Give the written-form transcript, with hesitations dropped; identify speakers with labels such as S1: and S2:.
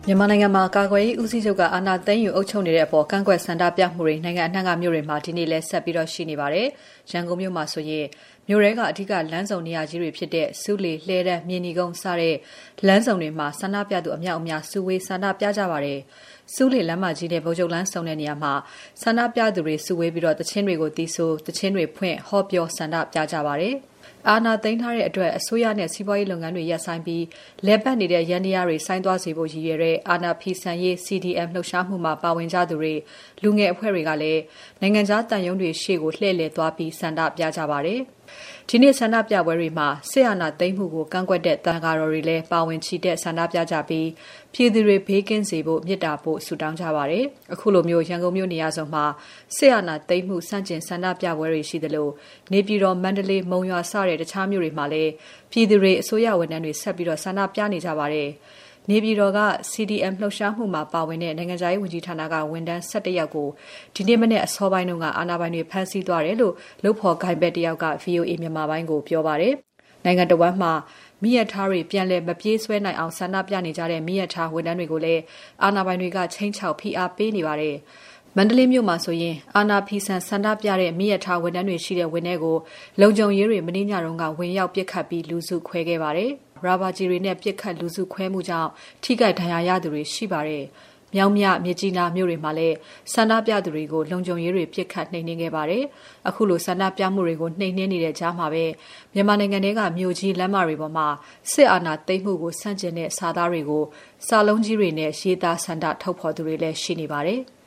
S1: မြန်မာနိုင်ငံမှာကာကွယ်ရေးဦးစီးချုပ်ကအာဏာသိမ်းယူအုပ်ချုပ်နေတဲ့အပေါ်ကန့်ကွက်ဆန္ဒပြမှုတွေနိုင်ငံအနှံ့ကမြို့တွေမှာဒီနေ့လည်းဆက်ပြီးရှိနေပါတယ်။ရန်ကုန်မြို့မှာဆိုရင်မြို့ရဲကအဓိကလမ်းစုံနေရာကြီးတွေဖြစ်တဲ့စူးလေလှဲတန်းမြင်းဒီကုန်းစတဲ့လမ်းစုံတွေမှာဆန္ဒပြသူအများအပြားစုဝေးဆန္ဒပြကြပါတယ်။စူးလေလမ်းမကြီးနဲ့ဗိုလ်ချုပ်လမ်းဆုံတဲ့နေရာမှာဆန္ဒပြသူတွေစုဝေးပြီးတချင်းတွေကိုတီးဆိုတချင်းတွေဖွင့်ဟောပြောဆန္ဒပြကြပါတယ်။အာဏာသိမ်းထားတဲ့အတွက်အစိုးရနဲ့စီးပွားရေးလုပ်ငန်းတွေရပ်ဆိုင်းပြီးလည်ပတ်နေတဲ့ရန်တရားတွေဆိုင်းသွားစေဖို့ရည်ရွယ်တဲ့အာဏာဖီဆန်ရေး CDM လှုပ်ရှားမှုမှာပါဝင်ကြသူတွေလူငယ်အဖွဲ့တွေကလည်းနိုင်ငံခြားတန်ယုံတွေရှေ့ကိုလှည့်လည်သွားပြီးဆန္ဒပြကြပါတယ်။ဒီနေ့ဆန္ဒပြပွဲတွေမှာစစ်အာဏာသိမ်းမှုကိုကန့်ကွက်တဲ့တန်ဃာတော်တွေလည်းပါဝင်ချီတက်ဆန္ဒပြကြပြီးပြည်သူတွေဘေးကင်းစေဖို့မေတ္တာပို့ဆုတောင်းကြပါတယ်။အခုလိုမျိုးရန်ကုန်မြို့နေရာစုံမှာစစ်အာဏာသိမ်းမှုစန့်ကျင်ဆန္ဒပြပွဲတွေရှိသလိုနေပြည်တော်မန္တလေးမုံရွာစတဲ့တခြားမြို့တွေမှာလည်းပြည်သူတွေအစိုးရဝန်ထမ်းတွေဆက်ပြီးဆန္ဒပြနေကြပါတယ်။နေပြည်တော်က CDM လှုပ်ရှားမှုမှာပါဝင်တဲ့နိုင်ငံခြားရေးဝန်ကြီးဌာနကဝန်ထမ်း17ယောက်ကိုဒီနေ့မနေ့အစောပိုင်းကအာဏာပိုင်တွေဖမ်းဆီးသွားတယ်လို့လုပ်ဖော်ကိုင်ဘက်တယောက်က VOA မြန်မာပိုင်းကိုပြောပါတယ်။နိုင်ငံတော်ဝန်မှာမိရထားတွေပြန်လည်မပြေးဆွဲနိုင်အောင်ဆန္ဒပြနေကြတဲ့မိရထားဝန်ထမ်းတွေကိုလည်းအာဏာပိုင်တွေကချိန်ချောက်ဖိအားပေးနေပါတယ်။မန္တလေးမြို့မှာဆိုရင်အာဏာဖီဆန်ဆန္ဒပြတဲ့မိရထားဝန်ထမ်းတွေရှိတဲ့ဝန်ထဲကိုလုံခြုံရေးတွေမင်းညတုန်းကဝင်ရောက်ပစ်ခတ်ပြီးလူစုခွဲခဲ့ပါတယ်။ရာဘာဂျီတွေနဲ့ပစ်ခတ်လူစုခွဲမှုကြောင့်ထိခိုက်ဒဏ်ရာရသူတွေရှိပါတယ်။မြောင်းမြမြကြီးနားမြို့တွေမှာလည်းဆန္ဒပြသူတွေကိုလုံခြုံရေးတွေပစ်ခတ်နှိမ်နင်းခဲ့ပါတယ်။အခုလိုဆန္ဒပြမှုတွေကိုနှိမ်နင်းနေတဲ့ကြားမှာပဲမြန်မာနိုင်ငံထဲကမြို့ကြီးလမ်းမတွေပေါ်မှာစစ်အာဏာသိမ်းမှုကိုဆန့်ကျင်တဲ့စာသားတွေကိုစာလုံးကြီးတွေနဲ့ရေးသားဆန္ဒထုတ်ဖော်သူတွေလည်းရှိနေပါတယ်။